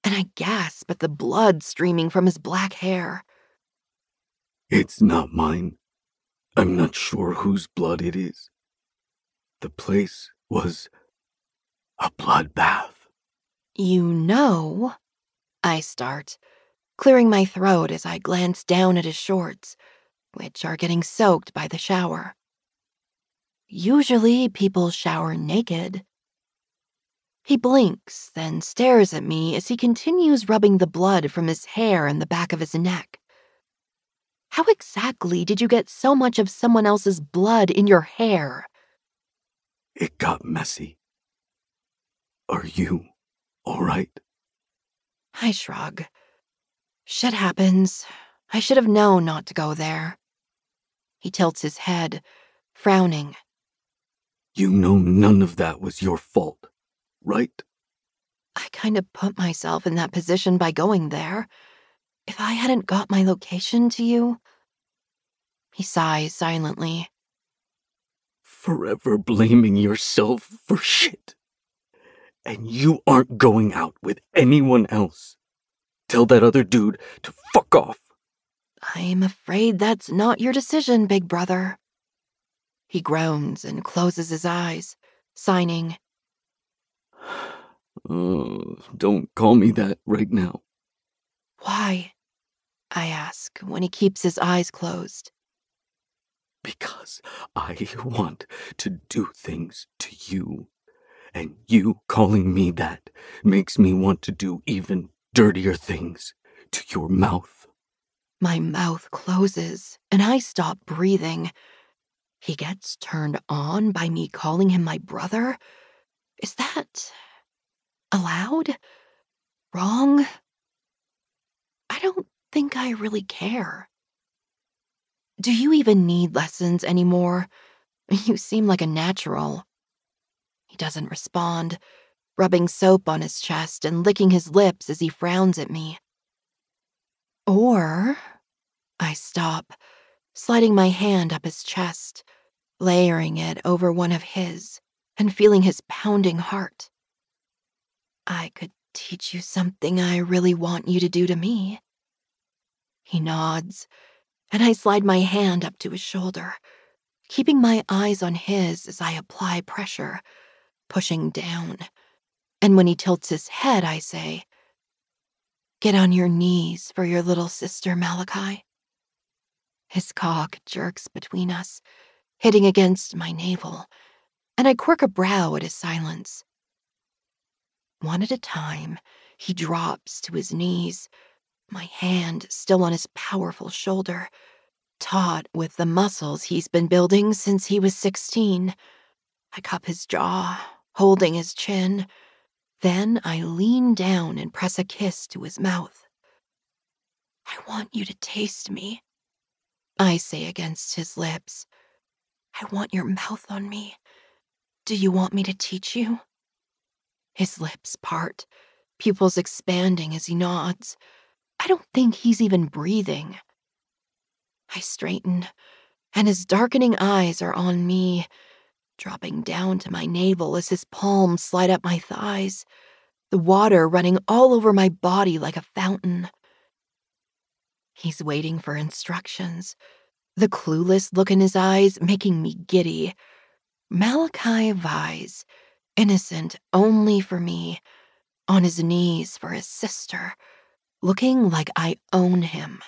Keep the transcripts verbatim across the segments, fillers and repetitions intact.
and I gasp at the blood streaming from his black hair. It's not mine. I'm not sure whose blood it is. The place was a bloodbath. You know, I start, clearing my throat as I glance down at his shorts, which are getting soaked by the shower. Usually people shower naked. He blinks, then stares at me as he continues rubbing the blood from his hair and the back of his neck. How exactly did you get so much of someone else's blood in your hair? It got messy. Are you all right? I shrug. Shit happens. I should have known not to go there. He tilts his head, frowning. You know none of that was your fault, right? I kind of put myself in that position by going there. If I hadn't got my location to you... He sighs silently. Forever blaming yourself for shit. And you aren't going out with anyone else. Tell that other dude to fuck off. I'm afraid that's not your decision, big brother. He groans and closes his eyes, signing. Uh, don't call me that right now. Why? I ask when he keeps his eyes closed. Because I want to do things to you. And you calling me that makes me want to do even dirtier things to your mouth. My mouth closes, and I stop breathing. He gets turned on by me calling him my brother? Is that allowed? Wrong? I don't think I really care. Do you even need lessons anymore? You seem like a natural. He doesn't respond, rubbing soap on his chest and licking his lips as he frowns at me. Or... I stop, sliding my hand up his chest, layering it over one of his, and feeling his pounding heart. I could teach you something I really want you to do to me. He nods, and I slide my hand up to his shoulder, keeping my eyes on his as I apply pressure, pushing down. And when he tilts his head, I say, "Get on your knees for your little sister, Malachi." His cock jerks between us, hitting against my navel, and I quirk a brow at his silence. One at a time, he drops to his knees, my hand still on his powerful shoulder, taut with the muscles he's been building since he was sixteen. I cup his jaw, holding his chin. Then I lean down and press a kiss to his mouth. "I want you to taste me," I say against his lips. "I want your mouth on me. Do you want me to teach you?" His lips part, pupils expanding as he nods. I don't think he's even breathing. I straighten, and his darkening eyes are on me, dropping down to my navel as his palms slide up my thighs, the water running all over my body like a fountain. He's waiting for instructions, the clueless look in his eyes making me giddy. Malachi Vise, innocent only for me, on his knees for his sister, looking like I own him.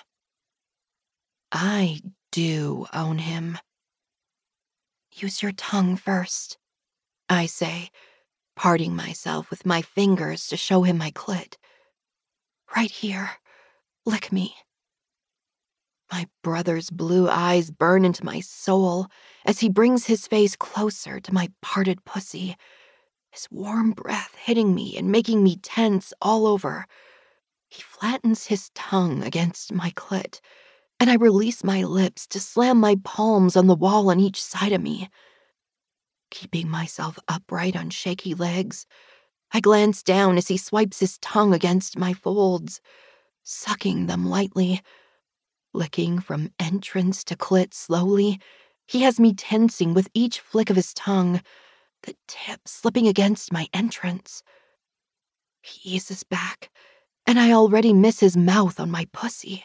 I do own him. "Use your tongue first," I say, parting myself with my fingers to show him my clit. "Right here. Lick me." My brother's blue eyes burn into my soul as he brings his face closer to my parted pussy, his warm breath hitting me and making me tense all over. He flattens his tongue against my clit, and I release my lips to slam my palms on the wall on each side of me. Keeping myself upright on shaky legs, I glance down as he swipes his tongue against my folds, sucking them lightly. Licking from entrance to clit slowly, he has me tensing with each flick of his tongue, the tip slipping against my entrance. He eases back, and I already miss his mouth on my pussy.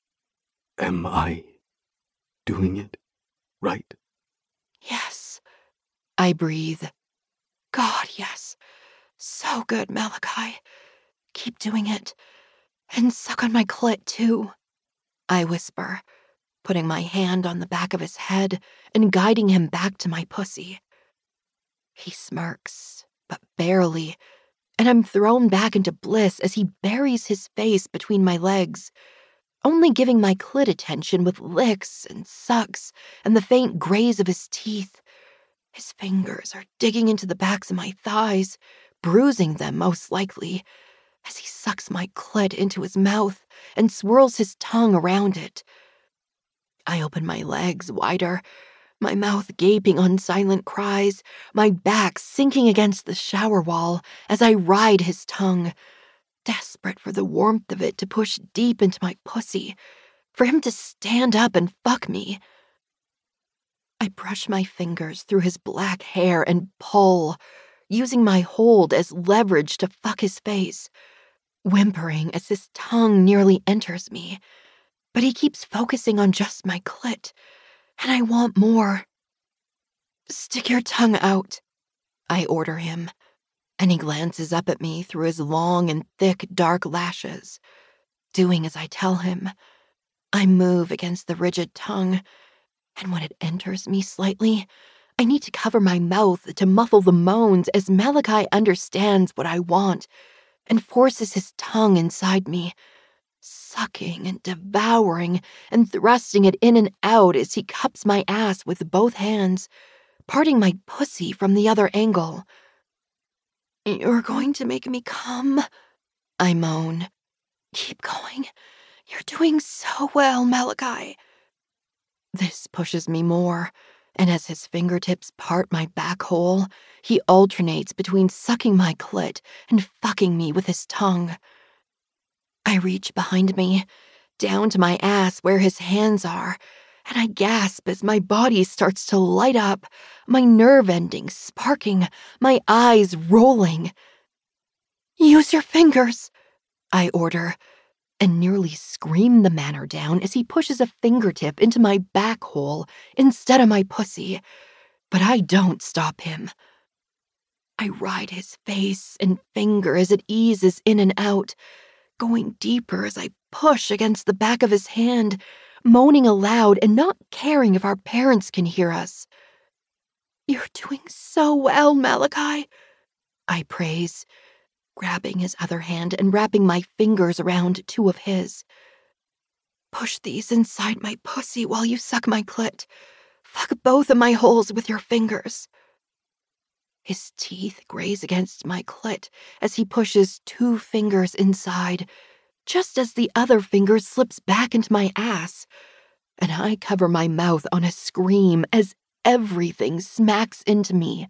Am I doing it right? Yes, I breathe. God, yes. So good, Malachi. Keep doing it. And suck on my clit, too. I whisper, putting my hand on the back of his head and guiding him back to my pussy. He smirks, but barely, and I'm thrown back into bliss as he buries his face between my legs, only giving my clit attention with licks and sucks and the faint graze of his teeth. His fingers are digging into the backs of my thighs, bruising them most likely, as he sucks my clit into his mouth and swirls his tongue around it. I open my legs wider, my mouth gaping on silent cries, my back sinking against the shower wall as I ride his tongue, desperate for the warmth of it to push deep into my pussy, for him to stand up and fuck me. I brush my fingers through his black hair and pull, using my hold as leverage to fuck his face, whimpering as his tongue nearly enters me. But he keeps focusing on just my clit, and I want more. Stick your tongue out, I order him, and he glances up at me through his long and thick dark lashes. Doing as I tell him, I move against the rigid tongue, and when it enters me slightly, I need to cover my mouth to muffle the moans as Malachi understands what I want and forces his tongue inside me, sucking and devouring and thrusting it in and out as he cups my ass with both hands, parting my pussy from the other angle. You're going to make me come, I moan. Keep going. You're doing so well, Malachi. This pushes me more, and as his fingertips part my back hole, he alternates between sucking my clit and fucking me with his tongue. I reach behind me, down to my ass where his hands are, and I gasp as my body starts to light up, my nerve endings sparking, my eyes rolling. Use your fingers, I order, and nearly scream the manner down as he pushes a fingertip into my back hole instead of my pussy. But I don't stop him. I ride his face and finger as it eases in and out, going deeper as I push against the back of his hand, moaning aloud and not caring if our parents can hear us. You're doing so well, Malachi, I praise, grabbing his other hand and wrapping my fingers around two of his. Push these inside my pussy while you suck my clit. Fuck both of my holes with your fingers. His teeth graze against my clit as he pushes two fingers inside, just as the other finger slips back into my ass, and I cover my mouth on a scream as everything smacks into me.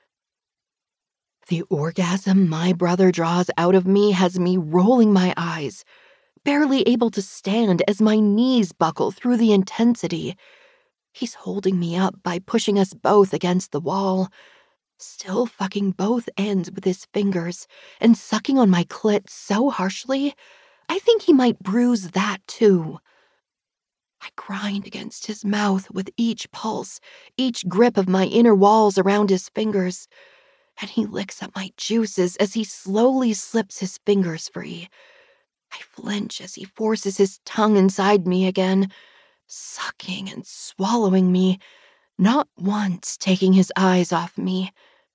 The orgasm my brother draws out of me has me rolling my eyes, barely able to stand as my knees buckle through the intensity. He's holding me up by pushing us both against the wall, still fucking both ends with his fingers and sucking on my clit so harshly, I think he might bruise that too. I grind against his mouth with each pulse, each grip of my inner walls around his fingers, and he licks at my juices as he slowly slips his fingers free. I flinch as he forces his tongue inside me again, sucking and swallowing me, not once taking his eyes off me.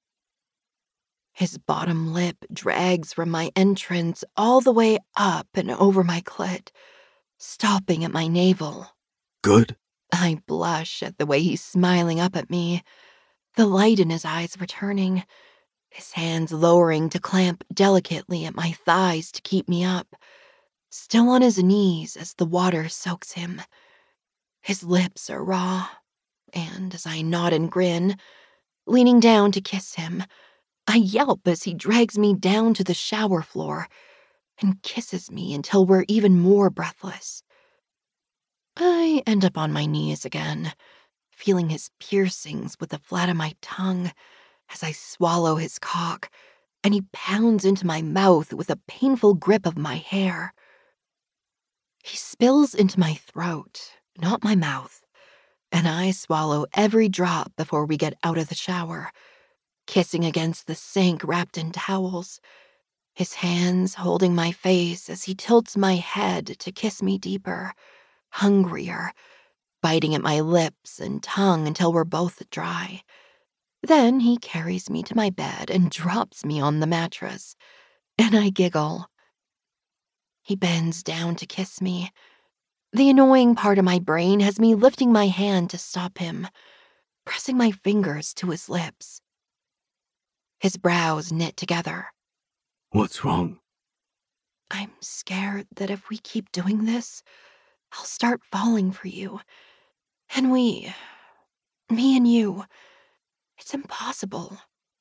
His bottom lip drags from my entrance all the way up and over my clit, stopping at my navel. Good? I blush at the way he's smiling up at me, the light in his eyes returning, his hands lowering to clamp delicately at my thighs to keep me up, still on his knees as the water soaks him. His lips are raw, and as I nod and grin, leaning down to kiss him, I yelp as he drags me down to the shower floor and kisses me until we're even more breathless. I end up on my knees again, feeling his piercings with the flat of my tongue as I swallow his cock and he pounds into my mouth with a painful grip of my hair. He spills into my throat, not my mouth, and I swallow every drop before we get out of the shower, kissing against the sink wrapped in towels, his hands holding my face as he tilts my head to kiss me deeper, hungrier, biting at my lips and tongue until we're both dry. Then he carries me to my bed and drops me on the mattress, and I giggle. He bends down to kiss me. The annoying part of my brain has me lifting my hand to stop him, pressing my fingers to his lips. His brows knit together. What's wrong? I'm scared that if we keep doing this, I'll start falling for you. And we, me and you, it's impossible.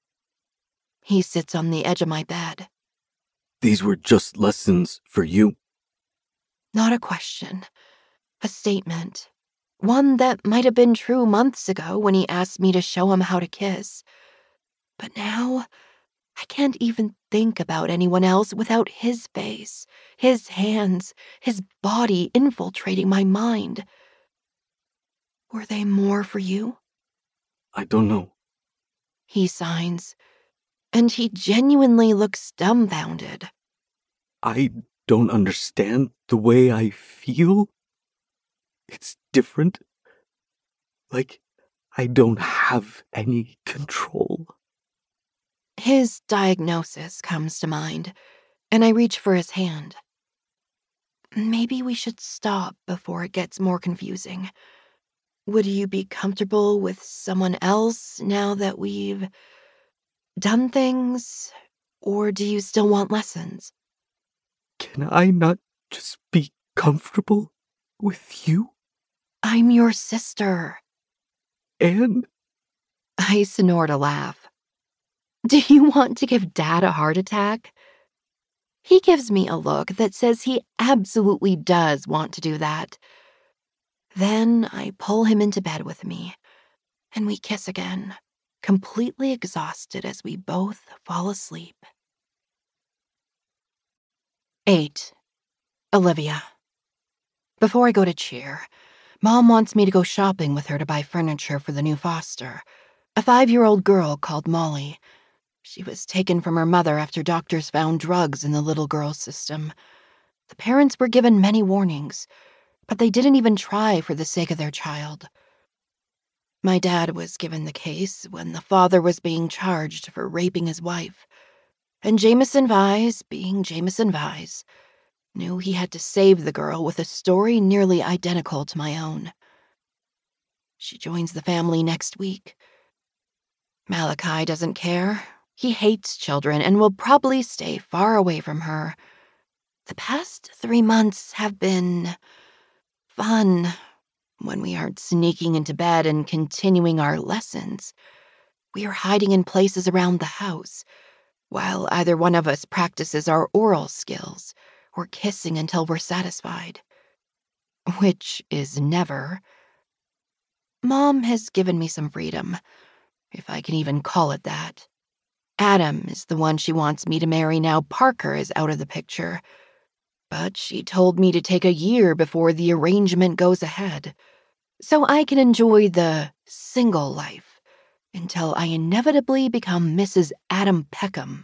He sits on the edge of my bed. These were just lessons for you. Not a question, a statement. One that might have been true months ago when he asked me to show him how to kiss. But now, I can't even think about anyone else without his face, his hands, his body infiltrating my mind. Were they more for you? I don't know. He signs, and he genuinely looks dumbfounded. I don't understand the way I feel. It's different. Like I don't have any control. His diagnosis comes to mind, and I reach for his hand. Maybe we should stop before it gets more confusing. Would you be comfortable with someone else now that we've done things? Or do you still want lessons? Can I not just be comfortable with you? I'm your sister. And I snort a laugh. Do you want to give Dad a heart attack? He gives me a look that says he absolutely does want to do that. Then I pull him into bed with me, and we kiss again, completely exhausted as we both fall asleep. eight. Olivia. Before I go to cheer, Mom wants me to go shopping with her to buy furniture for the new foster, a five-year-old girl called Molly. She was taken from her mother after doctors found drugs in the little girl's system. The parents were given many warnings, but they didn't even try for the sake of their child. My dad was given the case when the father was being charged for raping his wife, and Jameson Vise, being Jameson Vise, knew he had to save the girl with a story nearly identical to my own. She joins the family next week. Malachi doesn't care. He hates children and will probably stay far away from her. The past three months have been fun when we aren't sneaking into bed and continuing our lessons. We are hiding in places around the house, while either one of us practices our oral skills or kissing until we're satisfied. Which is never. Mom has given me some freedom, if I can even call it that. Adam is the one she wants me to marry now Parker is out of the picture. But she told me to take a year before the arrangement goes ahead, so I can enjoy the single life until I inevitably become Missus Adam Peckham.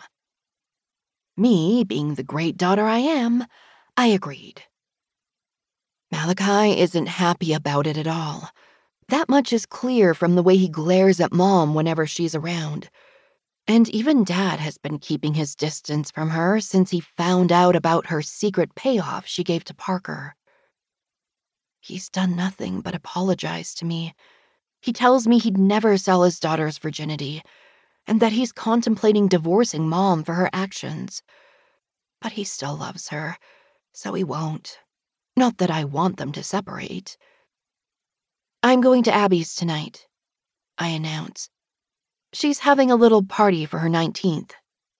Me, being the great daughter I am, I agreed. Malachi isn't happy about it at all. That much is clear from the way he glares at Mom whenever she's around. And even Dad has been keeping his distance from her since he found out about her secret payoff she gave to Parker. He's done nothing but apologize to me. He tells me he'd never sell his daughter's virginity, and that he's contemplating divorcing Mom for her actions. But he still loves her, so he won't. Not that I want them to separate. I'm going to Abby's tonight, I announce. She's having a little party for her nineteenth.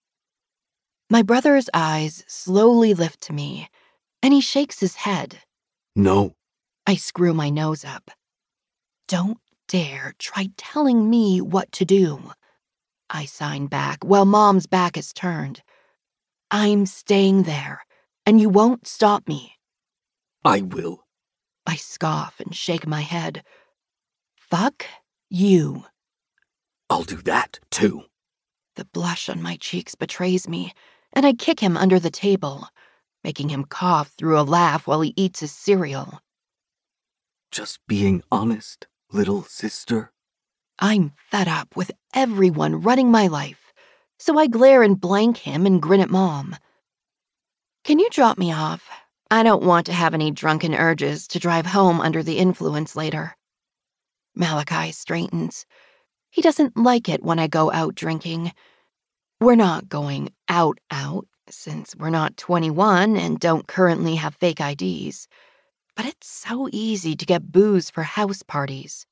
My brother's eyes slowly lift to me, and he shakes his head. No. I screw my nose up. Don't dare try telling me what to do. I sign back while Mom's back is turned. I'm staying there, and you won't stop me. I will. I scoff and shake my head. Fuck you. I'll do that, too. The blush on my cheeks betrays me, and I kick him under the table, making him cough through a laugh while he eats his cereal. Just being honest, little sister. I'm fed up with everyone running my life, so I glare and blank him and grin at Mom. Can you drop me off? I don't want to have any drunken urges to drive home under the influence later. Malachi straightens. He doesn't like it when I go out drinking. We're not going out out, since we're not twenty-one and don't currently have fake I Ds. But it's so easy to get booze for house parties.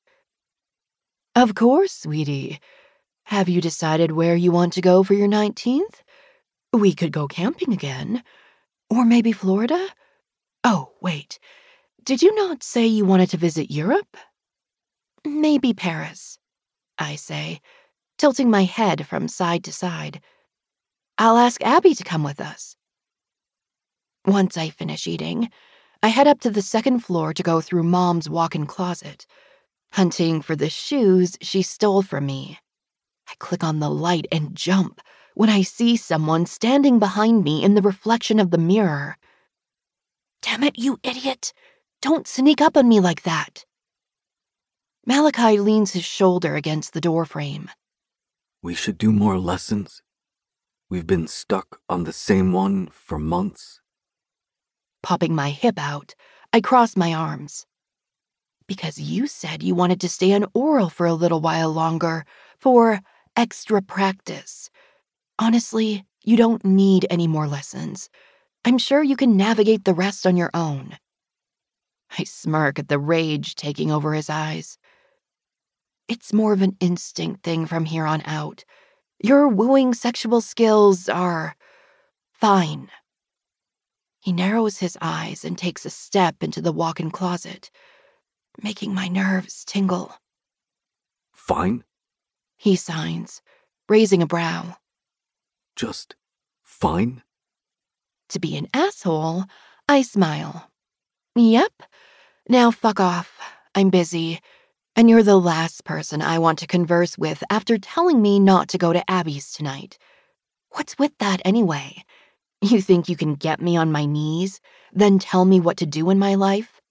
Of course, sweetie. Have you decided where you want to go for your nineteenth? We could go camping again. Or maybe Florida? Oh, wait. Did you not say you wanted to visit Europe? Maybe Paris, I say, tilting my head from side to side. I'll ask Abby to come with us. Once I finish eating, I head up to the second floor to go through Mom's walk-in closet, hunting for the shoes she stole from me. I click on the light and jump when I see someone standing behind me in the reflection of the mirror. Damn it, you idiot! Don't sneak up on me like that! Malachi leans his shoulder against the doorframe. We should do more lessons. We've been stuck on the same one for months. Popping my hip out, I cross my arms. Because you said you wanted to stay on oral for a little while longer, for extra practice. Honestly, you don't need any more lessons. I'm sure you can navigate the rest on your own. I smirk at the rage taking over his eyes. It's more of an instinct thing from here on out. Your wooing sexual skills are fine. He narrows his eyes and takes a step into the walk-in closet, making my nerves tingle. Fine? He signs, raising a brow. Just fine? To be an asshole, I smile. Yep. Now fuck off. I'm busy. And you're the last person I want to converse with after telling me not to go to Abby's tonight. What's with that anyway? You think you can get me on my knees, then tell me what to do in my life?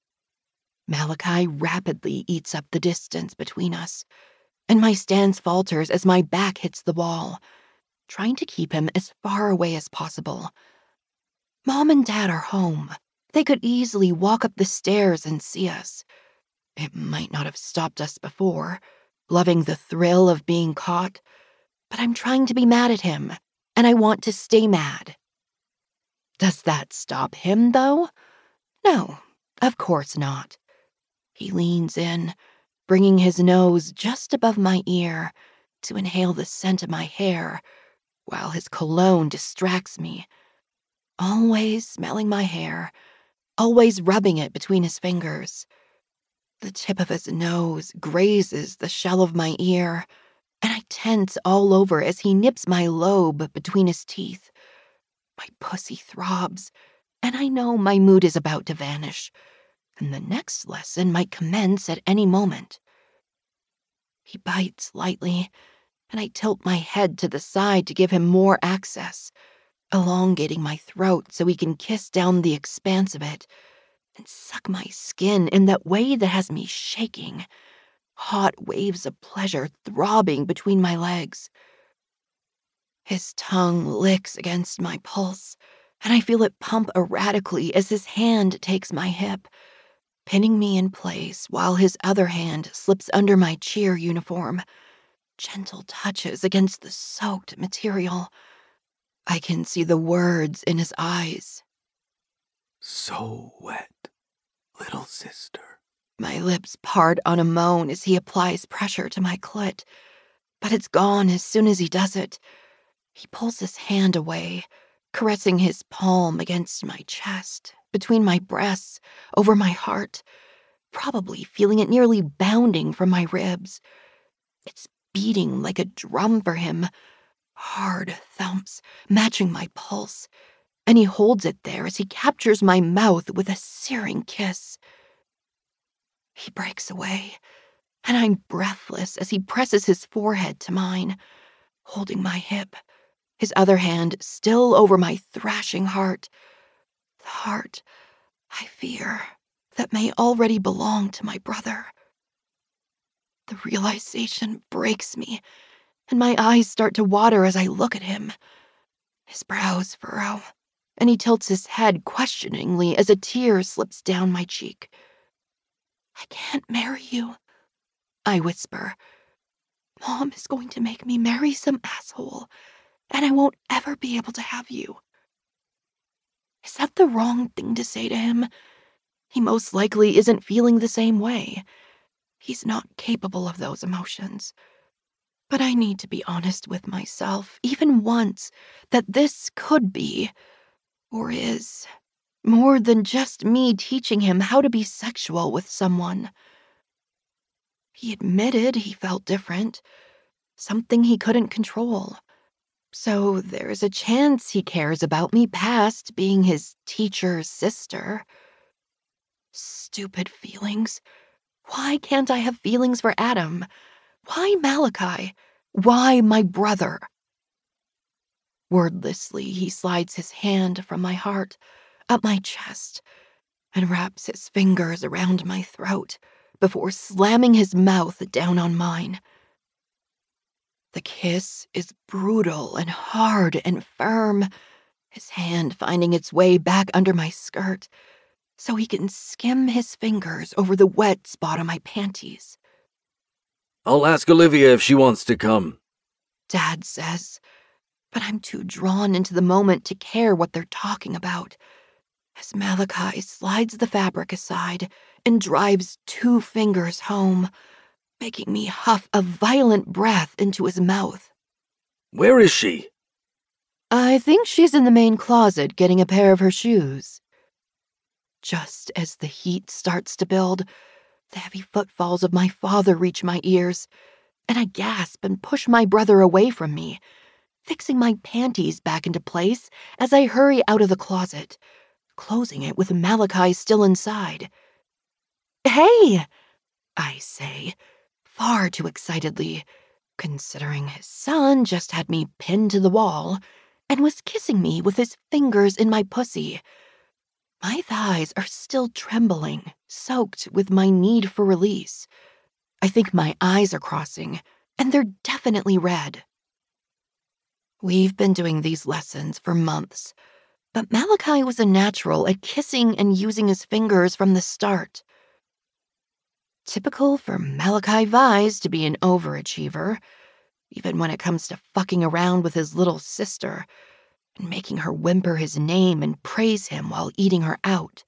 Malachi rapidly eats up the distance between us, and my stance falters as my back hits the wall, trying to keep him as far away as possible. Mom and Dad are home. They could easily walk up the stairs and see us. It might not have stopped us before, loving the thrill of being caught, but I'm trying to be mad at him, and I want to stay mad. Does that stop him, though? No, of course not. He leans in, bringing his nose just above my ear to inhale the scent of my hair, while his cologne distracts me. Always smelling my hair, always rubbing it between his fingers. The tip of his nose grazes the shell of my ear, and I tense all over as he nips my lobe between his teeth. My pussy throbs, and I know my mood is about to vanish, and the next lesson might commence at any moment. He bites lightly, and I tilt my head to the side to give him more access, elongating my throat so he can kiss down the expanse of it and suck my skin in that way that has me shaking, hot waves of pleasure throbbing between my legs. His tongue licks against my pulse, and I feel it pump erratically as his hand takes my hip, pinning me in place while his other hand slips under my cheer uniform. Gentle touches against the soaked material. I can see the words in his eyes. So wet, little sister. My lips part on a moan as he applies pressure to my clit, but it's gone as soon as he does it. He pulls his hand away, caressing his palm against my chest, between my breasts, over my heart, probably feeling it nearly bounding from my ribs. It's beating like a drum for him. Hard thumps, matching my pulse. And he holds it there as he captures my mouth with a searing kiss. He breaks away, and I'm breathless as he presses his forehead to mine, holding my hip, his other hand still over my thrashing heart. The heart, I fear, that may already belong to my brother. The realization breaks me, and my eyes start to water as I look at him. His brows furrow, and he tilts his head questioningly as a tear slips down my cheek. I can't marry you, I whisper. Mom is going to make me marry some asshole, and I won't ever be able to have you. Is that the wrong thing to say to him? He most likely isn't feeling the same way. He's not capable of those emotions. But I need to be honest with myself, even once, that this could be, or is, more than just me teaching him how to be sexual with someone. He admitted he felt different, something he couldn't control. So there's a chance he cares about me past being his teacher's sister. Stupid feelings. Why can't I have feelings for Adam? Why Malachi? Why my brother? Wordlessly, he slides his hand from my heart, up my chest, and wraps his fingers around my throat before slamming his mouth down on mine. The kiss is brutal and hard and firm, his hand finding its way back under my skirt so he can skim his fingers over the wet spot on my panties. I'll ask Olivia if she wants to come, Dad says, but I'm too drawn into the moment to care what they're talking about, as Malachi slides the fabric aside and drives two fingers home, making me huff a violent breath into his mouth. Where is she? I think she's in the main closet getting a pair of her shoes. Just as the heat starts to build, the heavy footfalls of my father reach my ears, and I gasp and push my brother away from me, fixing my panties back into place as I hurry out of the closet, closing it with Malachi still inside. Hey, I say, far too excitedly, considering his son just had me pinned to the wall and was kissing me with his fingers in my pussy. My thighs are still trembling, soaked with my need for release. I think my eyes are crossing, and they're definitely red. We've been doing these lessons for months, but Malachi was a natural at kissing and using his fingers from the start. Typical for Malachi Vise to be an overachiever, even when it comes to fucking around with his little sister and making her whimper his name and praise him while eating her out.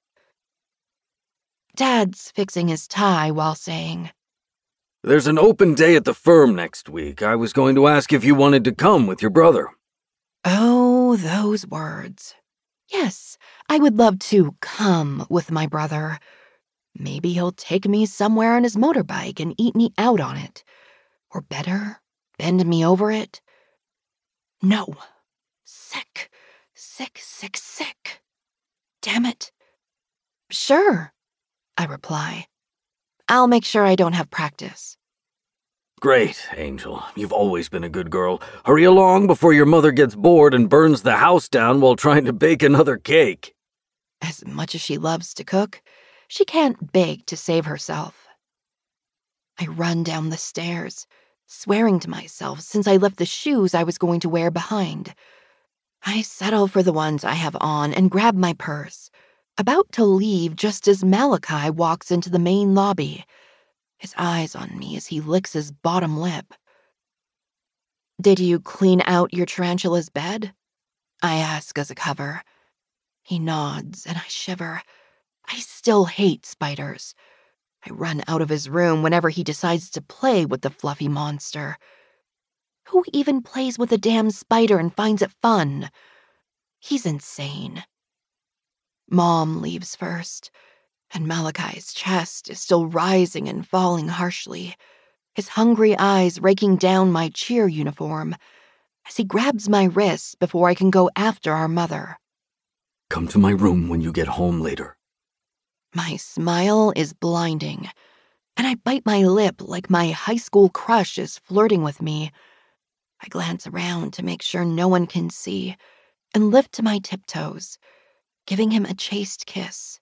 Dad's fixing his tie while saying, There's an open day at the firm next week. I was going to ask if you wanted to come with your brother. Oh, those words. Yes, I would love to come with my brother. Maybe he'll take me somewhere on his motorbike and eat me out on it. Or better, bend me over it. No. Sick. Sick, sick, sick. Damn it. Sure, I reply. I'll make sure I don't have practice. Great, Angel. You've always been a good girl. Hurry along before your mother gets bored and burns the house down while trying to bake another cake. As much as she loves to cook, she can't bake to save herself. I run down the stairs, swearing to myself since I left the shoes I was going to wear behind. I settle for the ones I have on and grab my purse, about to leave just as Malachi walks into the main lobby, his eyes on me as he licks his bottom lip. Did you clean out your tarantula's bed? I ask as a cover. He nods and I shiver. I still hate spiders. I run out of his room whenever he decides to play with the fluffy monster. Who even plays with a damn spider and finds it fun? He's insane. Mom leaves first, and Malachi's chest is still rising and falling harshly. his hungry eyes raking down my cheer uniform as he grabs my wrists before I can go after our mother. Come to my room when you get home later. My smile is blinding, and I bite my lip like my high school crush is flirting with me. I glance around to make sure no one can see and lift to my tiptoes, giving him a chaste kiss.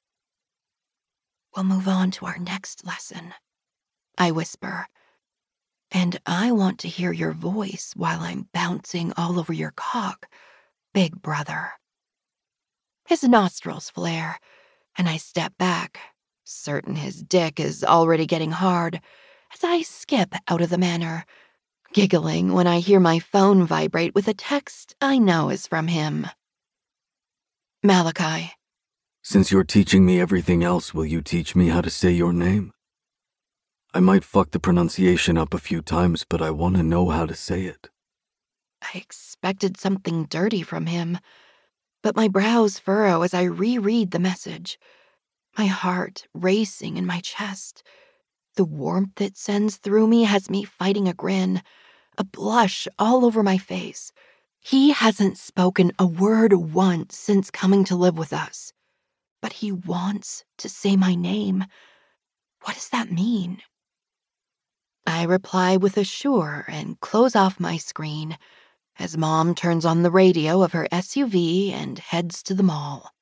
We'll move on to our next lesson, I whisper. And I want to hear your voice while I'm bouncing all over your cock, big brother. His nostrils flare, and I step back, certain his dick is already getting hard, as I skip out of the manor, giggling when I hear my phone vibrate with a text I know is from him. Malachi. Since you're teaching me everything else, will you teach me how to say your name? I might fuck the pronunciation up a few times, but I want to know how to say it. I expected something dirty from him, but my brows furrow as I reread the message, my heart racing in my chest. The warmth it sends through me has me fighting a grin, a blush all over my face. He hasn't spoken a word once since coming to live with us, but he wants to say my name. What does that mean? I reply with a sure and close off my screen as Mom turns on the radio of her S U V and heads to the mall.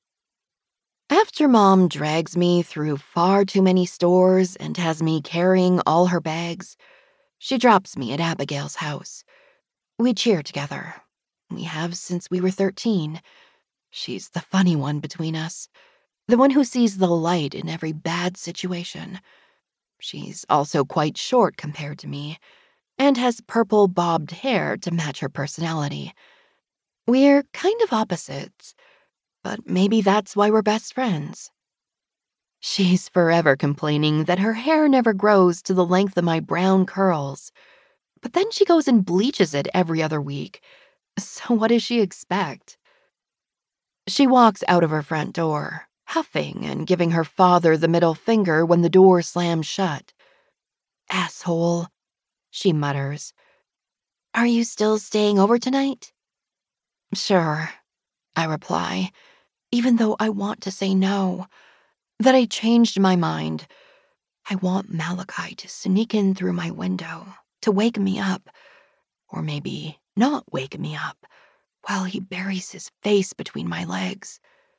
After Mom drags me through far too many stores and has me carrying all her bags, she drops me at Abigail's house. We cheer together. We have since we were thirteen. She's the funny one between us, the one who sees the light in every bad situation. She's also quite short compared to me, and has purple bobbed hair to match her personality. We're kind of opposites, but maybe that's why we're best friends. She's forever complaining that her hair never grows to the length of my brown curls, but then she goes and bleaches it every other week. So what does she expect? She walks out of her front door, huffing and giving her father the middle finger when the door slams shut. Asshole, she mutters. Are you still staying over tonight? Sure, I reply, even though I want to say no, that I changed my mind. I want Malachi to sneak in through my window, to wake me up, or maybe not wake me up, while he buries his face between my legs.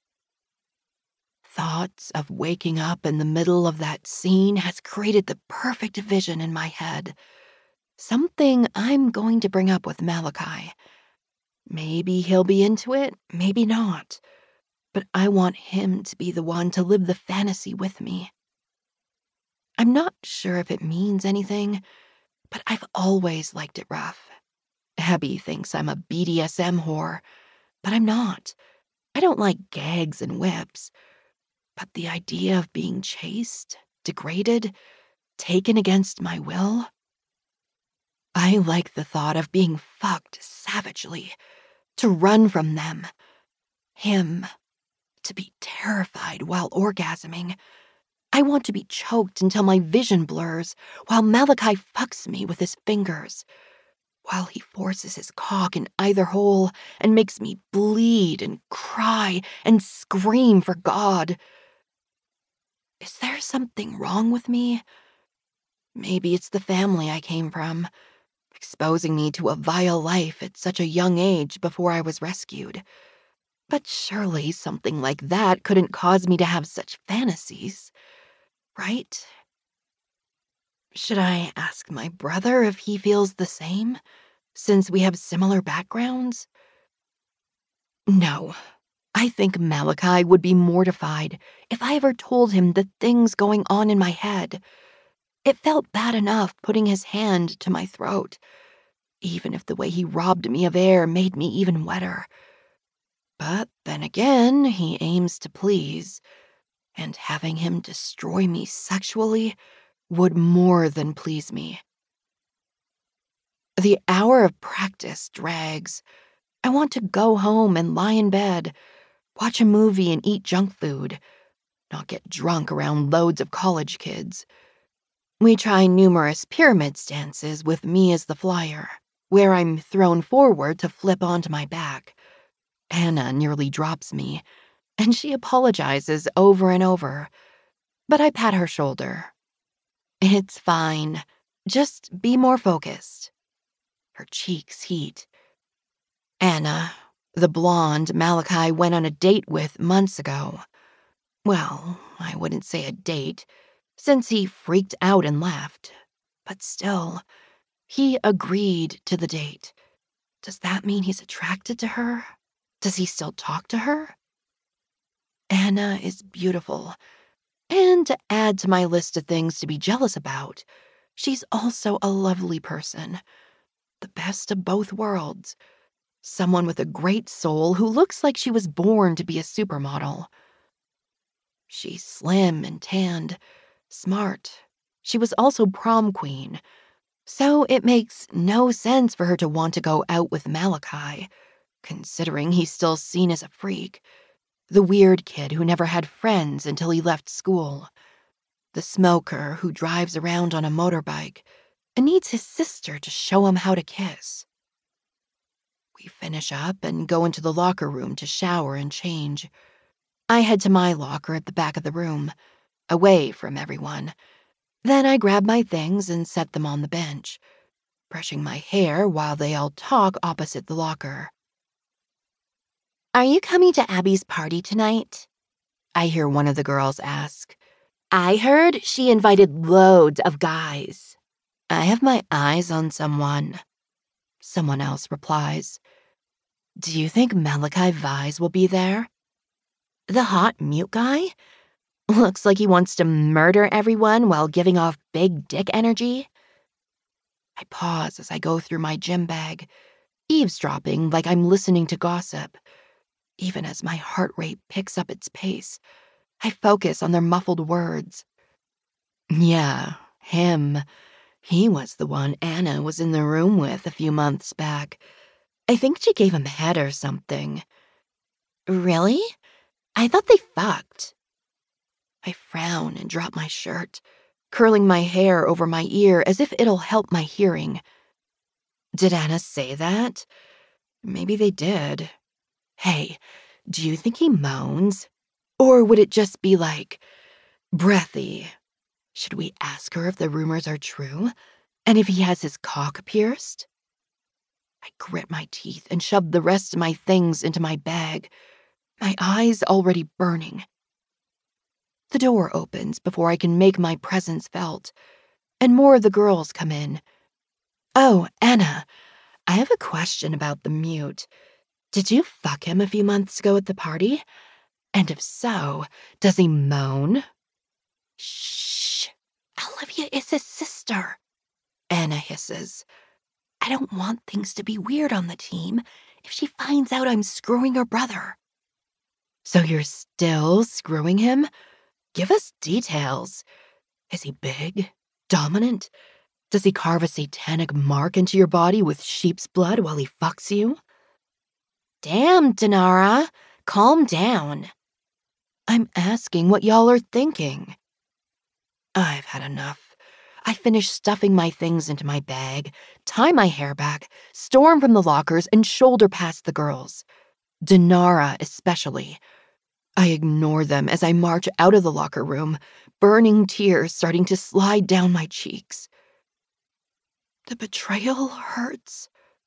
Thoughts of waking up in the middle of that scene has created the perfect vision in my head. Something I'm going to bring up with Malachi. Maybe he'll be into it, maybe not. But I want him to be the one to live the fantasy with me. I'm not sure if it means anything, but I've always liked it rough. Abby thinks I'm a B D S M whore, but I'm not. I don't like gags and whips. But the idea of being chased, degraded, taken against my will? I like the thought of being fucked savagely, to run from them. Him, to be terrified while orgasming. I want to be choked until my vision blurs, while Malachi fucks me with his fingers, while he forces his cock in either hole and makes me bleed and cry and scream for God. Is there something wrong with me? Maybe it's the family I came from, exposing me to a vile life at such a young age before I was rescued. But surely something like that couldn't cause me to have such fantasies, right? Should I ask my brother if he feels the same, since we have similar backgrounds? No. I think Malachi would be mortified if I ever told him the things going on in my head. It felt bad enough putting his hand to my throat, even if the way he robbed me of air made me even wetter. But then again, he aims to please, and having him destroy me sexually would more than please me. The hour of practice drags. I want to go home and lie in bed, watch a movie and eat junk food, not get drunk around loads of college kids. We try numerous pyramid stances with me as the flyer, where I'm thrown forward to flip onto my back. Anna nearly drops me, and she apologizes over and over, but I pat her shoulder. It's fine. Just be more focused. Her cheeks heat. Anna, the blonde Malachi went on a date with months ago. Well, I wouldn't say a date, since he freaked out and left. But still, he agreed to the date. Does that mean he's attracted to her? Does he still talk to her? Anna is beautiful. And to add to my list of things to be jealous about, she's also a lovely person. The best of both worlds. Someone with a great soul who looks like she was born to be a supermodel. She's slim and tanned, smart. She was also prom queen, so it makes no sense for her to want to go out with Malachi, considering he's still seen as a freak. The weird kid who never had friends until he left school. The smoker who drives around on a motorbike and needs his sister to show him how to kiss. We finish up and go into the locker room to shower and change. I head to my locker at the back of the room, away from everyone. Then I grab my things and set them on the bench, brushing my hair while they all talk opposite the locker. "Are you coming to Abby's party tonight?" I hear one of the girls ask. "I heard she invited loads of guys." "I have my eyes on someone," someone else replies. "Do you think Malachi Vise will be there?" "The hot mute guy? Looks like he wants to murder everyone while giving off big dick energy." I pause as I go through my gym bag, eavesdropping like I'm listening to gossip. Even as my heart rate picks up its pace, I focus on their muffled words. "Yeah, him. He was the one Anna was in the room with a few months back. I think she gave him head or something." "Really? I thought they fucked." I frown and drop my shirt, curling my hair over my ear as if it'll help my hearing. Did Anna say that? Maybe they did. Hey, do you think he moans? Or would it just be like, breathy? Should we ask her if the rumors are true? And if he has his cock pierced? I grit my teeth and shove the rest of my things into my bag, my eyes already burning. The door opens before I can make my presence felt, and more of the girls come in. "Oh, Anna, I have a question about the mute. Did you fuck him a few months ago at the party? And if so, does he moan?" "Shh. Olivia is his sister," Anna hisses. "I don't want things to be weird on the team if she finds out I'm screwing her brother." "So you're still screwing him? Give us details. Is he big? Dominant? Does he carve a satanic mark into your body with sheep's blood while he fucks you?" "Damn, Dinara, calm down." "I'm asking what y'all are thinking." I've had enough. I finish stuffing my things into my bag, tie my hair back, storm from the lockers, and shoulder past the girls. Dinara especially. I ignore them as I march out of the locker room, burning tears starting to slide down my cheeks. The betrayal hurts.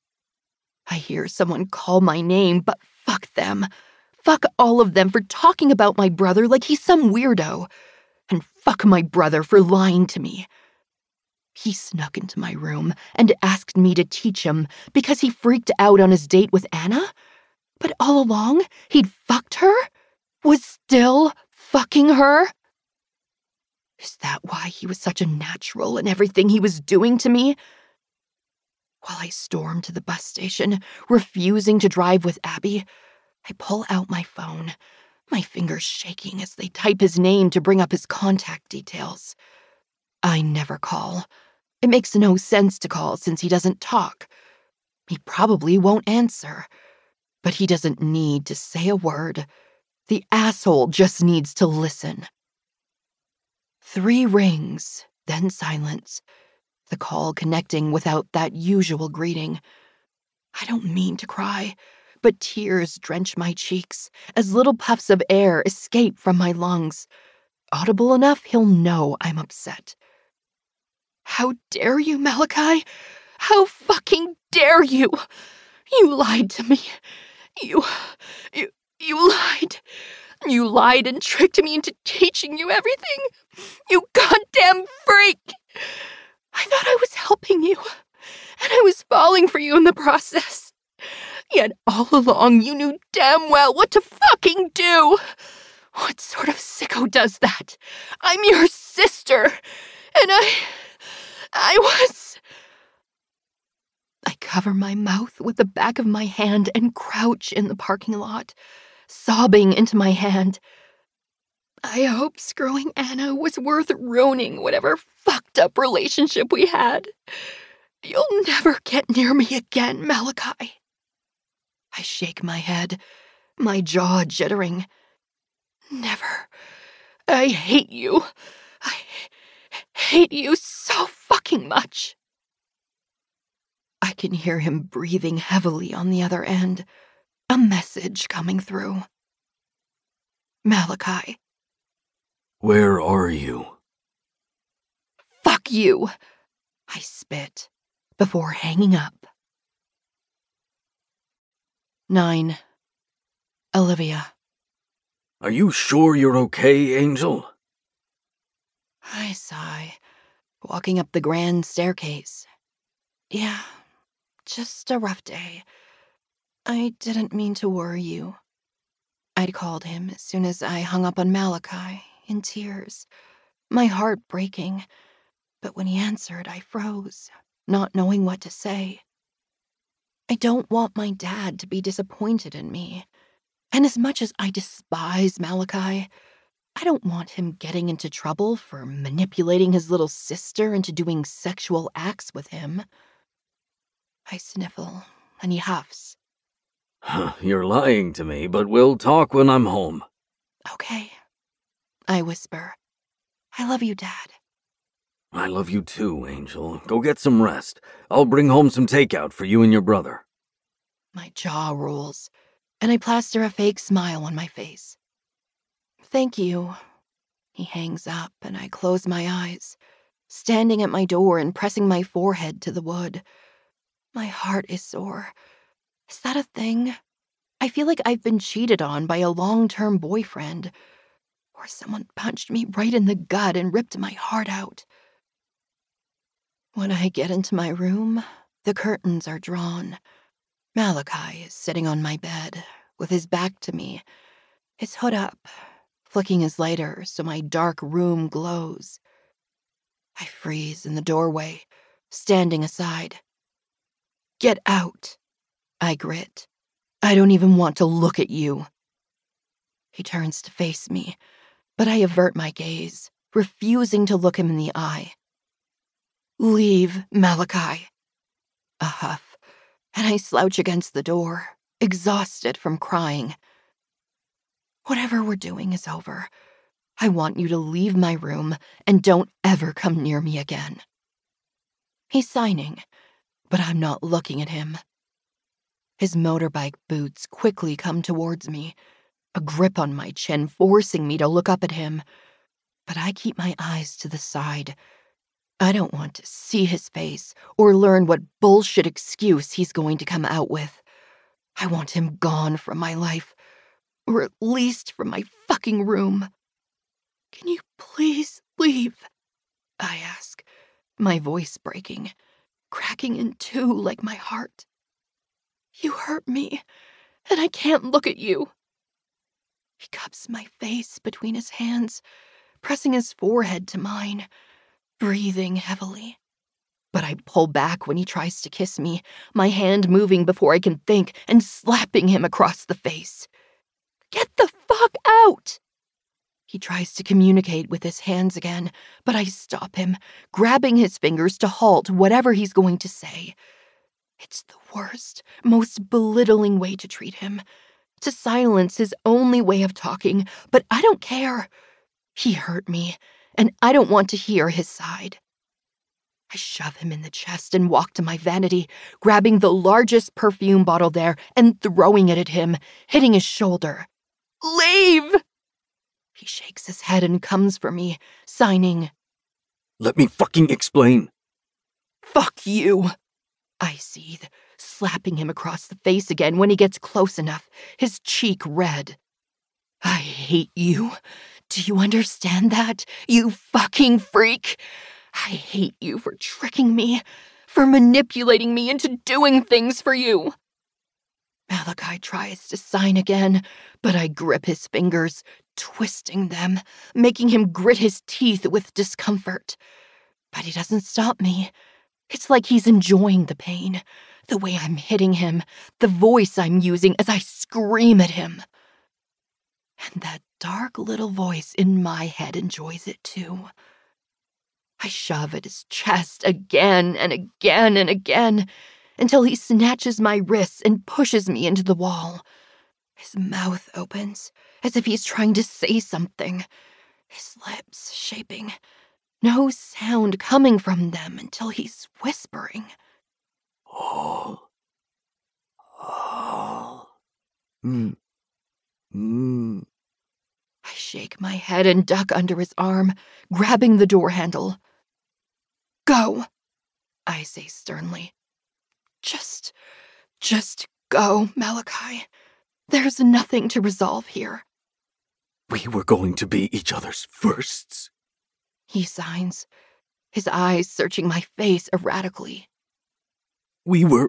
I hear someone call my name, but fuck them. Fuck all of them for talking about my brother like he's some weirdo. And fuck my brother for lying to me. He snuck into my room and asked me to teach him because he freaked out on his date with Anna? But all along, he'd fucked her? Was still fucking her? Is that why he was such a natural in everything he was doing to me? While I storm to the bus station, refusing to drive with Abby, I pull out my phone, my fingers shaking as they type his name to bring up his contact details. I never call. It makes no sense to call since he doesn't talk. He probably won't answer. But he doesn't need to say a word. The asshole just needs to listen. Three rings. Then silence, the call connecting without that usual greeting. I don't mean to cry, but tears drench my cheeks as little puffs of air escape from my lungs. Audible enough, he'll know I'm upset. How dare you, Malachi? How fucking dare you? You lied to me. You, you, you lied. You lied and tricked me into teaching you everything. You goddamn freak! I thought I was helping you, and I was falling for you in the process. Yet all along you knew damn well what to fucking do. What sort of sicko does that? I'm your sister, and I... I was... I cover my mouth with the back of my hand and crouch in the parking lot, sobbing into my hand. I hope screwing Anna was worth ruining whatever fucked up relationship we had. You'll never get near me again, Malachi. I shake my head, my jaw jittering. Never. I hate you. I hate you so fucking much. I can hear him breathing heavily on the other end, a message coming through. Malachi. Where are you? Fuck you, I spit before hanging up. Nine. Olivia. Are you sure you're okay, Angel? I sigh, walking up the grand staircase. Yeah, just a rough day. I didn't mean to worry you. I'd called him as soon as I hung up on Malachi, in tears, my heart breaking. But when he answered, I froze, not knowing what to say. I don't want my dad to be disappointed in me. And as much as I despise Malachi, I don't want him getting into trouble for manipulating his little sister into doing sexual acts with him. I sniffle, and he huffs. You're lying to me, but we'll talk when I'm home. Okay, I whisper. I love you, Dad. I love you too, Angel. Go get some rest. I'll bring home some takeout for you and your brother. My jaw rolls, and I plaster a fake smile on my face. Thank you. He hangs up, and I close my eyes, standing at my door and pressing my forehead to the wood. My heart is sore. Is that a thing? I feel like I've been cheated on by a long-term boyfriend, or someone punched me right in the gut and ripped my heart out. When I get into my room, the curtains are drawn. Malachi is sitting on my bed, with his back to me, his hood up, flicking his lighter so my dark room glows. I freeze in the doorway, standing aside. Get out, I grit. I don't even want to look at you. He turns to face me, but I avert my gaze, refusing to look him in the eye. Leave, Malachi. A huff, and I slouch against the door, exhausted from crying. Whatever we're doing is over. I want you to leave my room and don't ever come near me again. He's signing, but I'm not looking at him. His motorbike boots quickly come towards me, a grip on my chin forcing me to look up at him. But I keep my eyes to the side. I don't want to see his face or learn what bullshit excuse he's going to come out with. I want him gone from my life, or at least from my fucking room. Can you please leave? I ask, my voice breaking, cracking in two like my heart. You hurt me, and I can't look at you. He cups my face between his hands, pressing his forehead to mine, breathing heavily. But I pull back when he tries to kiss me, my hand moving before I can think and slapping him across the face. Get the fuck out! He tries to communicate with his hands again, but I stop him, grabbing his fingers to halt whatever he's going to say. It's the worst, most belittling way to treat him, to silence his only way of talking, but I don't care. He hurt me, and I don't want to hear his side. I shove him in the chest and walk to my vanity, grabbing the largest perfume bottle there and throwing it at him, hitting his shoulder. Leave! He shakes his head and comes for me, signing, Let me fucking explain. Fuck you! I seethe, slapping him across the face again when he gets close enough, his cheek red. I hate you. Do you understand that, you fucking freak? I hate you for tricking me, for manipulating me into doing things for you. Malachi tries to sign again, but I grip his fingers, twisting them, making him grit his teeth with discomfort. But he doesn't stop me. It's like he's enjoying the pain, the way I'm hitting him, the voice I'm using as I scream at him. And that dark little voice in my head enjoys it too. I shove at his chest again and again and again until he snatches my wrists and pushes me into the wall. His mouth opens as if he's trying to say something, his lips shaping, no sound coming from them until he's whispering. Oh. Oh. Mm. Mm. I shake my head and duck under his arm, grabbing the door handle. Go, I say sternly. Just, just go, Malachi. There's nothing to resolve here. We were going to be each other's firsts. He signs, his eyes searching my face erratically. We were...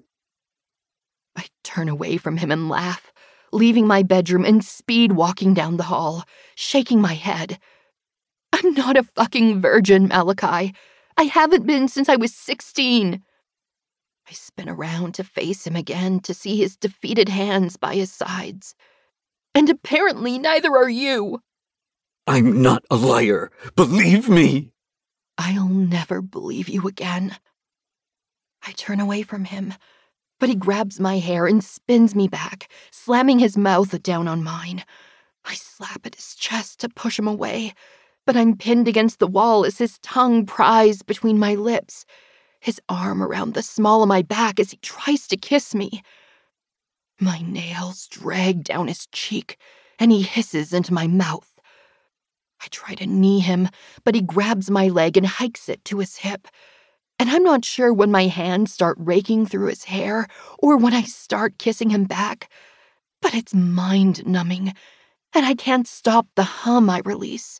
I turn away from him and laugh, leaving my bedroom and speed walking down the hall, shaking my head. I'm not a fucking virgin, Malachi. I haven't been since I was sixteen. I spin around to face him again to see his defeated hands by his sides. And apparently neither are you. I'm not a liar. Believe me. I'll never believe you again. I turn away from him, but he grabs my hair and spins me back, slamming his mouth down on mine. I slap at his chest to push him away, but I'm pinned against the wall as his tongue pries between my lips, his arm around the small of my back as he tries to kiss me. My nails drag down his cheek, and he hisses into my mouth. I try to knee him, but he grabs my leg and hikes it to his hip. And I'm not sure when my hands start raking through his hair or when I start kissing him back, but it's mind-numbing, and I can't stop the hum I release.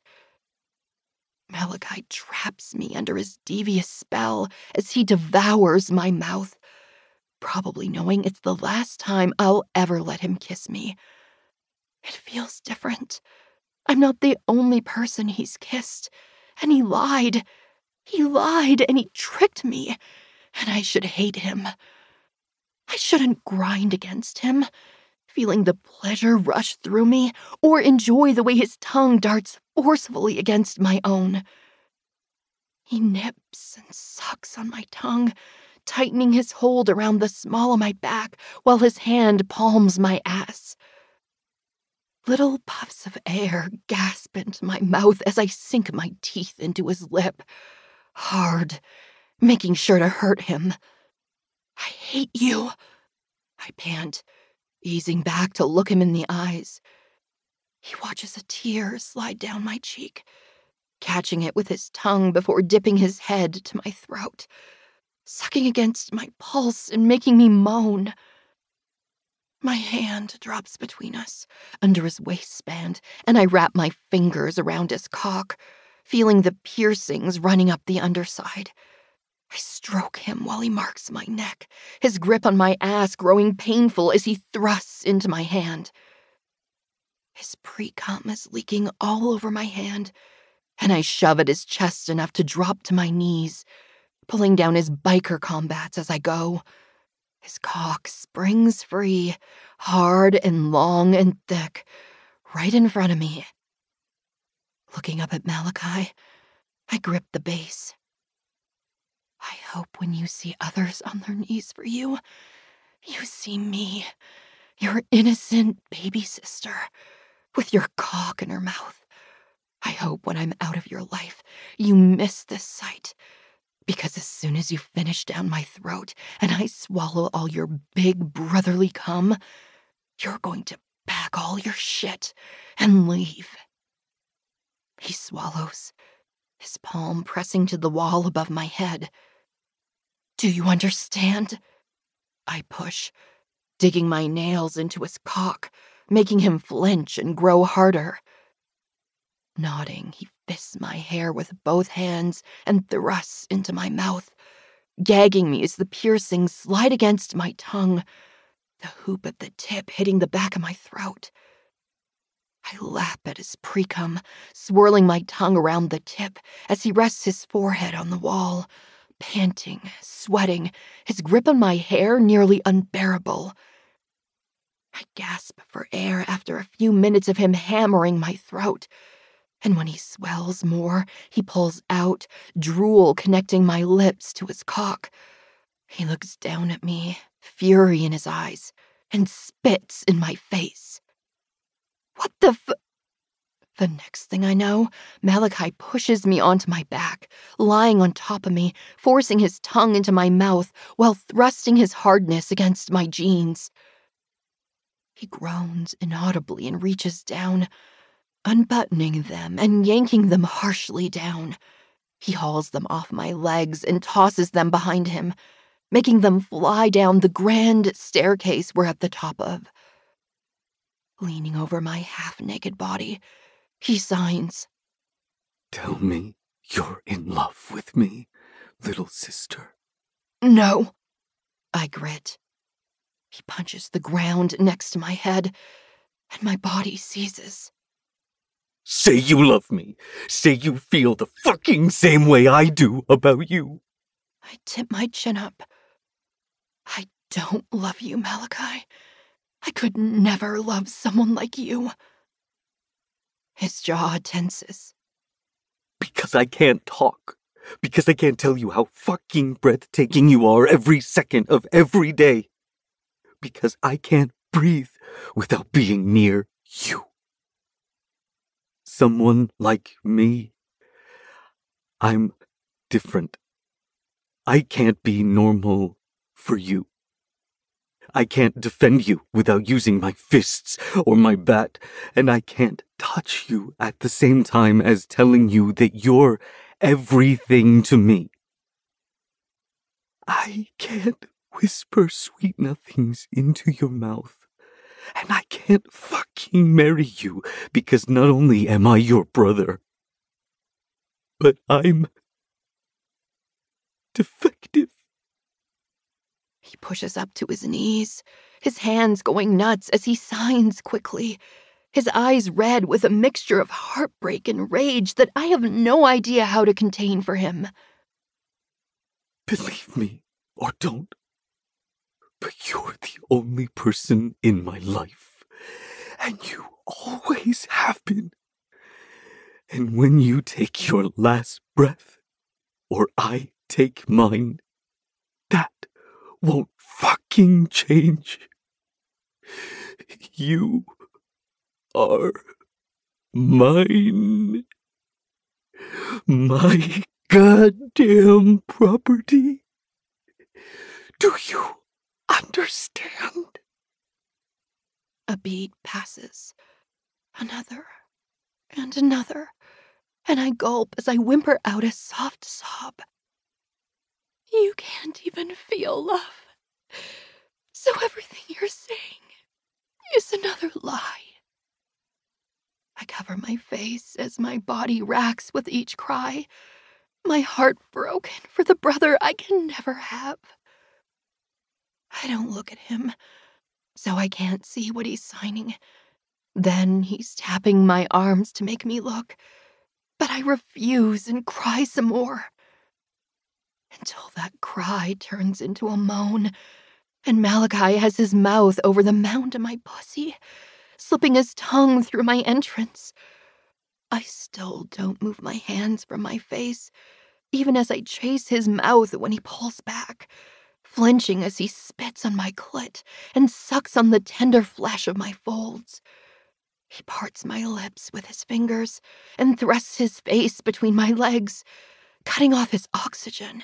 Malachi traps me under his devious spell as he devours my mouth, probably knowing it's the last time I'll ever let him kiss me. It feels different. I'm not the only person he's kissed, and he lied. He lied and he tricked me, and I should hate him. I shouldn't grind against him, feeling the pleasure rush through me, or enjoy the way his tongue darts forcefully against my own. He nips and sucks on my tongue, tightening his hold around the small of my back while his hand palms my ass. Little puffs of air gasp into my mouth as I sink my teeth into his lip, hard, making sure to hurt him. I hate you, I pant, easing back to look him in the eyes. He watches a tear slide down my cheek, catching it with his tongue before dipping his head to my throat, sucking against my pulse and making me moan. My hand drops between us, under his waistband, and I wrap my fingers around his cock, feeling the piercings running up the underside. I stroke him while he marks my neck, his grip on my ass growing painful as he thrusts into my hand. His pre-cum is leaking all over my hand, and I shove at his chest enough to drop to my knees, pulling down his biker combats as I go. His cock springs free, hard and long and thick, right in front of me. Looking up at Malachi, I grip the base. I hope when you see others on their knees for you, you see me, your innocent baby sister, with your cock in her mouth. I hope when I'm out of your life, you miss this sight. Because as soon as you finish down my throat and I swallow all your big brotherly cum, you're going to pack all your shit and leave. He swallows, his palm pressing to the wall above my head. Do you understand? I push, digging my nails into his cock, making him flinch and grow harder. Nodding, he fists my hair with both hands and thrusts into my mouth, gagging me as the piercings slide against my tongue, the hoop at the tip hitting the back of my throat. I lap at his precum, swirling my tongue around the tip as he rests his forehead on the wall, panting, sweating, his grip on my hair nearly unbearable. I gasp for air after a few minutes of him hammering my throat, and when he swells more, he pulls out, drool connecting my lips to his cock. He looks down at me, fury in his eyes, and spits in my face. What the f- The next thing I know, Malachi pushes me onto my back, lying on top of me, forcing his tongue into my mouth while thrusting his hardness against my jeans. He groans inaudibly and reaches down, unbuttoning them and yanking them harshly down. He hauls them off my legs and tosses them behind him, making them fly down the grand staircase we're at the top of. Leaning over my half-naked body, he signs. Tell me you're in love with me, little sister. No, I grit. He punches the ground next to my head, and my body seizes. Say you love me. Say you feel the fucking same way I do about you. I tip my chin up. I don't love you, Malachi. I could never love someone like you. His jaw tenses. Because I can't talk. Because I can't tell you how fucking breathtaking you are every second of every day. Because I can't breathe without being near you. Someone like me. I'm different. I can't be normal for you. I can't defend you without using my fists or my bat, and I can't touch you at the same time as telling you that you're everything to me. I can't whisper sweet nothings into your mouth, and I can't fucking marry you because not only am I your brother, but I'm defective. He pushes up to his knees, his hands going nuts as he signs quickly, his eyes red with a mixture of heartbreak and rage that I have no idea how to contain for him. Believe me or don't, but you're the only person in my life, and you always have been. And when you take your last breath, or I take mine, that won't fucking change. You are mine. My goddamn property. Do you understand? A beat passes. Another. And another. And I gulp as I whimper out a soft sob. You can't even feel love. So everything you're saying is another lie. I cover my face as my body racks with each cry, my heart broken for the brother I can never have. I don't look at him, so I can't see what he's signing. Then he's tapping my arms to make me look, but I refuse and cry some more. Until that cry turns into a moan, and Malachi has his mouth over the mound of my pussy, slipping his tongue through my entrance. I still don't move my hands from my face, even as I chase his mouth when he pulls back, flinching as he spits on my clit and sucks on the tender flesh of my folds. He parts my lips with his fingers and thrusts his face between my legs, cutting off his oxygen.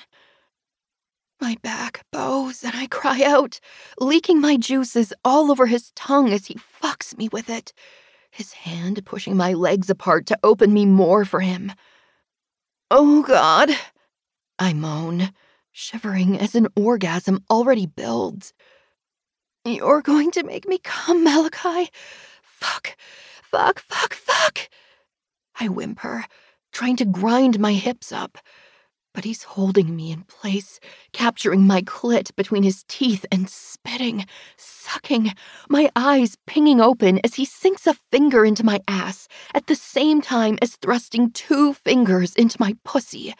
My back bows and I cry out, leaking my juices all over his tongue as he fucks me with it, his hand pushing my legs apart to open me more for him. "Oh, God," I moan, shivering as an orgasm already builds. "You're going to make me come, Malachi. Fuck, fuck, fuck, fuck." I whimper, trying to grind my hips up, but he's holding me in place, capturing my clit between his teeth and spitting, sucking, my eyes pinging open as he sinks a finger into my ass at the same time as thrusting two fingers into my pussy.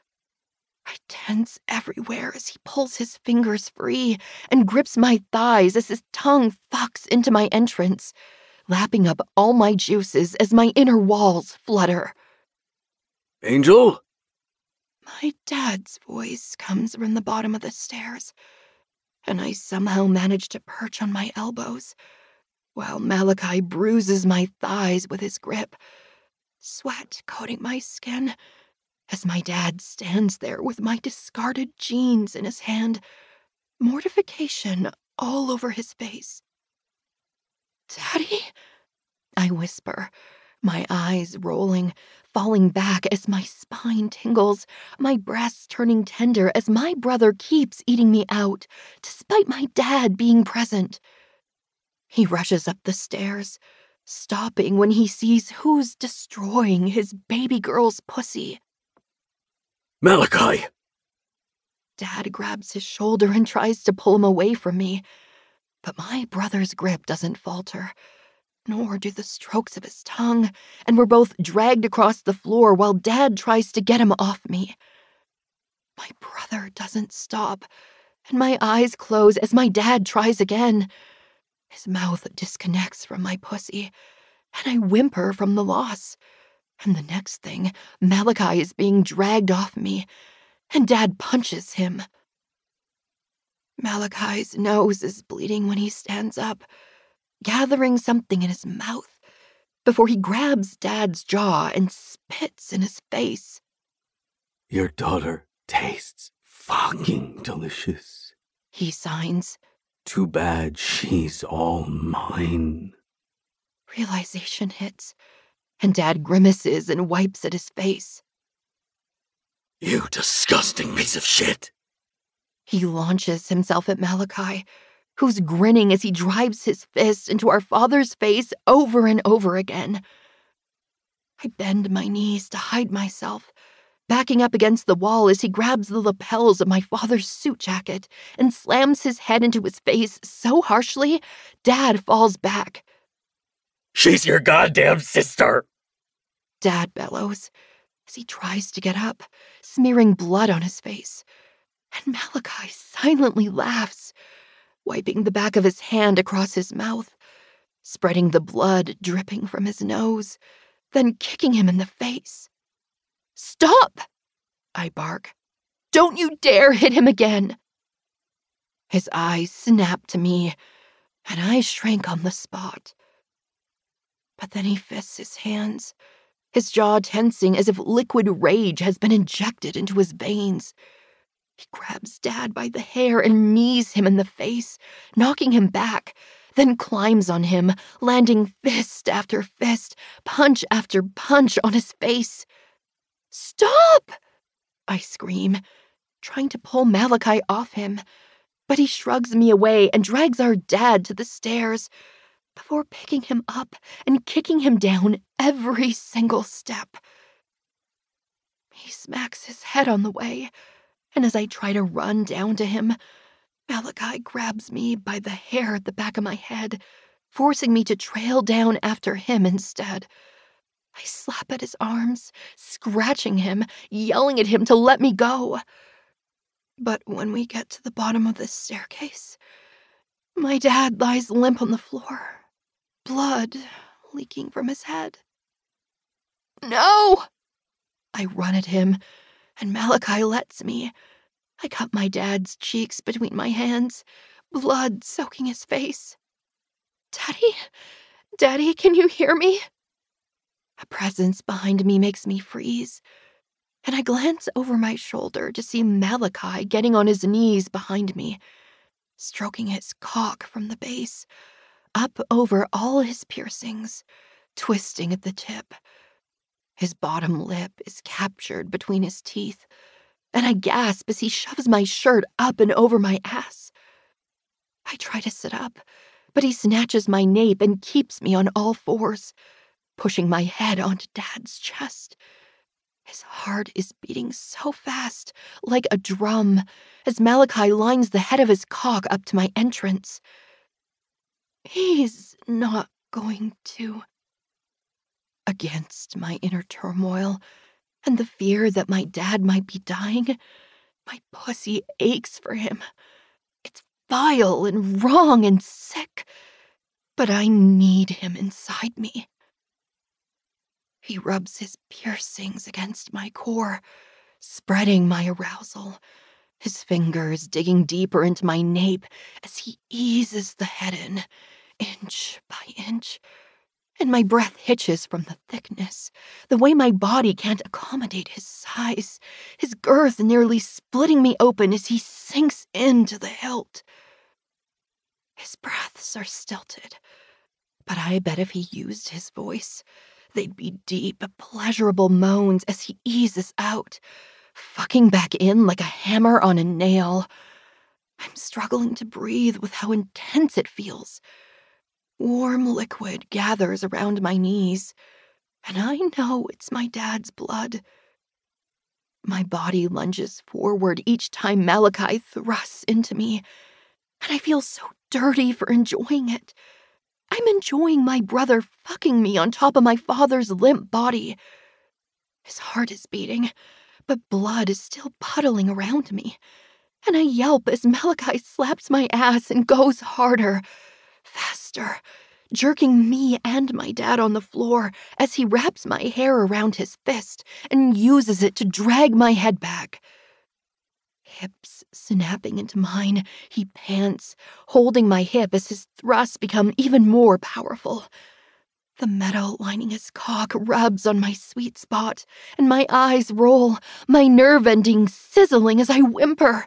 I tense everywhere as he pulls his fingers free and grips my thighs as his tongue fucks into my entrance, lapping up all my juices as my inner walls flutter. "Angel?" My dad's voice comes from the bottom of the stairs, and I somehow manage to perch on my elbows, while Malachi bruises my thighs with his grip, sweat coating my skin, as my dad stands there with my discarded jeans in his hand, mortification all over his face. "Daddy?" I whisper, my eyes rolling, falling back as my spine tingles, my breasts turning tender as my brother keeps eating me out, despite my dad being present. He rushes up the stairs, stopping when he sees who's destroying his baby girl's pussy. "Malachi!" Dad grabs his shoulder and tries to pull him away from me, but my brother's grip doesn't falter, nor do the strokes of his tongue, and we're both dragged across the floor while Dad tries to get him off me. My brother doesn't stop, and my eyes close as my dad tries again. His mouth disconnects from my pussy, and I whimper from the loss. And the next thing, Malachi is being dragged off me, and Dad punches him. Malachi's nose is bleeding when he stands up, gathering something in his mouth, before he grabs Dad's jaw and spits in his face. "Your daughter tastes fucking delicious," he signs. "Too bad she's all mine." Realization hits, and Dad grimaces and wipes at his face. "You disgusting piece of shit!" He launches himself at Malachi, who's grinning as he drives his fist into our father's face over and over again. I bend my knees to hide myself, backing up against the wall as he grabs the lapels of my father's suit jacket and slams his head into his face so harshly, Dad falls back. "She's your goddamn sister!" Dad bellows as he tries to get up, smearing blood on his face. And Malachi silently laughs, wiping the back of his hand across his mouth, spreading the blood dripping from his nose, then kicking him in the face. "Stop!" I bark. "Don't you dare hit him again!" His eyes snap to me, and I shrink on the spot. But then he fists his hands, his jaw tensing as if liquid rage has been injected into his veins. He grabs Dad by the hair and knees him in the face, knocking him back, then climbs on him, landing fist after fist, punch after punch on his face. "Stop!" I scream, trying to pull Malachi off him, but he shrugs me away and drags our dad to the stairs before picking him up and kicking him down every single step. He smacks his head on the way, and as I try to run down to him, Malachi grabs me by the hair at the back of my head, forcing me to trail down after him instead. I slap at his arms, scratching him, yelling at him to let me go. But when we get to the bottom of the staircase, my dad lies limp on the floor, blood leaking from his head. "No!" I run at him, and Malachi lets me. I cut my dad's cheeks between my hands, blood soaking his face. "Daddy? Daddy, can you hear me? A presence behind me makes me freeze, and I glance over my shoulder to see Malachi getting on his knees behind me, stroking his cock from the base, up over all his piercings, twisting at the tip. His bottom lip is captured between his teeth, and I gasp as he shoves my shirt up and over my ass. I try to sit up, but he snatches my nape and keeps me on all fours, pushing my head onto Dad's chest. His heart is beating so fast, like a drum, as Malachi lines the head of his cock up to my entrance. He's not going to. Against my inner turmoil and the fear that my dad might be dying, my pussy aches for him. It's vile and wrong and sick, but I need him inside me. He rubs his piercings against my core, spreading my arousal, his fingers digging deeper into my nape as he eases the head in, inch by inch. And my breath hitches from the thickness, the way my body can't accommodate his size, his girth nearly splitting me open as he sinks into the hilt. His breaths are stilted, but I bet if he used his voice, they'd be deep, pleasurable moans as he eases out, fucking back in like a hammer on a nail. I'm struggling to breathe with how intense it feels. Warm liquid gathers around my knees, and I know it's my dad's blood. My body lunges forward each time Malachi thrusts into me, and I feel so dirty for enjoying it. I'm enjoying my brother fucking me on top of my father's limp body. His heart is beating, but blood is still puddling around me, and I yelp as Malachi slaps my ass and goes harder, faster, jerking me and my dad on the floor as he wraps my hair around his fist and uses it to drag my head back. Hips snapping into mine, he pants, holding my hip as his thrusts become even more powerful. The metal lining his cock rubs on my sweet spot, and my eyes roll, my nerve endings sizzling as I whimper.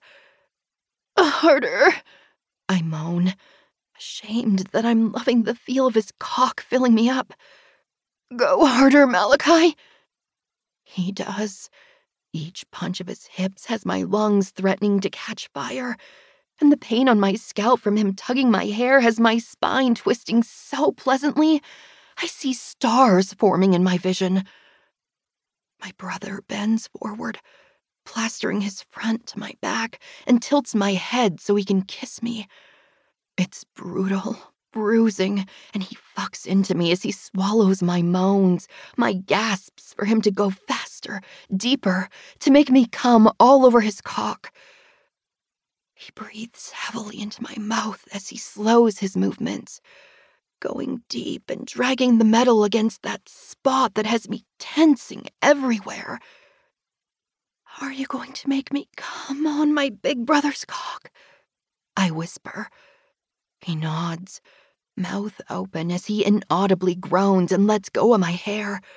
Harder, I moan, ashamed that I'm loving the feel of his cock filling me up. Go harder, Malachi. He does. Each punch of his hips has my lungs threatening to catch fire, and the pain on my scalp from him tugging my hair has my spine twisting so pleasantly, I see stars forming in my vision. My brother bends forward, plastering his front to my back, and tilts my head so he can kiss me. It's brutal, bruising, and he fucks into me as he swallows my moans, my gasps for him to go faster, deeper, to make me come all over his cock. He breathes heavily into my mouth as he slows his movements, going deep and dragging the metal against that spot that has me tensing everywhere. Are you going to make me come on my big brother's cock? I whisper. He nods, mouth open as he inaudibly groans and lets go of my hair,